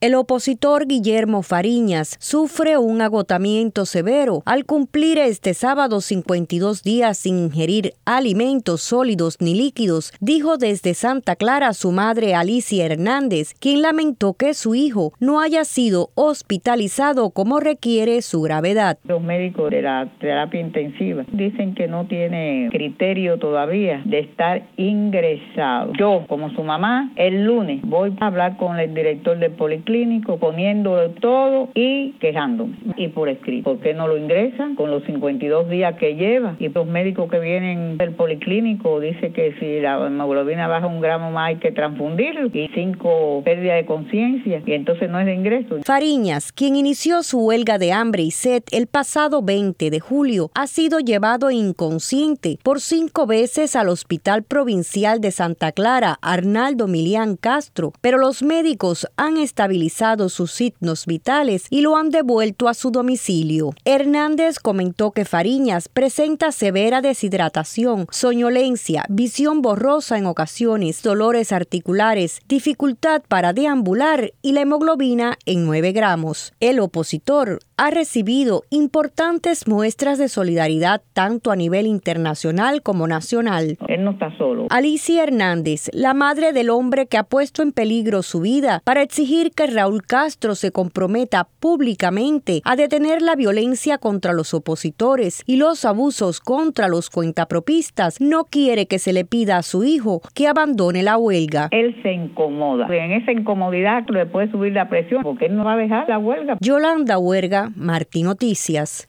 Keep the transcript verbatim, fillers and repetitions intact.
El opositor Guillermo Fariñas sufre un agotamiento severo al cumplir este sábado cincuenta y dos días sin ingerir alimentos sólidos ni líquidos, dijo desde Santa Clara su madre Alicia Hernández, quien lamentó que su hijo no haya sido hospitalizado como requiere su gravedad. Los médicos de la terapia intensiva dicen que no tiene criterio todavía de estar ingresado. Yo, como su mamá, el lunes voy a hablar con el director del policlínico clínico, poniéndolo todo y quejándome. Y por escrito, ¿por qué no lo ingresan con los cincuenta y dos días que lleva? Y los médicos que vienen del policlínico dicen que si la hemoglobina baja un gramo más hay que transfundirlo y cinco pérdida de conciencia y entonces no es de ingreso. Fariñas, quien inició su huelga de hambre y sed el pasado veinte de julio, ha sido llevado inconsciente por cinco veces al Hospital Provincial de Santa Clara, Arnaldo Milián Castro, pero los médicos han estabilizado sus signos vitales y lo han devuelto a su domicilio. Hernández comentó que Fariñas presenta severa deshidratación, soñolencia, visión borrosa en ocasiones, dolores articulares, dificultad para deambular y la hemoglobina en nueve gramos. El opositor ha recibido importantes muestras de solidaridad tanto a nivel internacional como nacional. Él no está solo. Alicia Hernández, la madre del hombre que ha puesto en peligro su vida para exigir que Raúl Castro se comprometa públicamente a detener la violencia contra los opositores y los abusos contra los cuentapropistas, no quiere que se le pida a su hijo que abandone la huelga. Él se incomoda. En esa incomodidad le puede subir la presión porque él no va a dejar la huelga. Yolanda Huerga, Martí Noticias.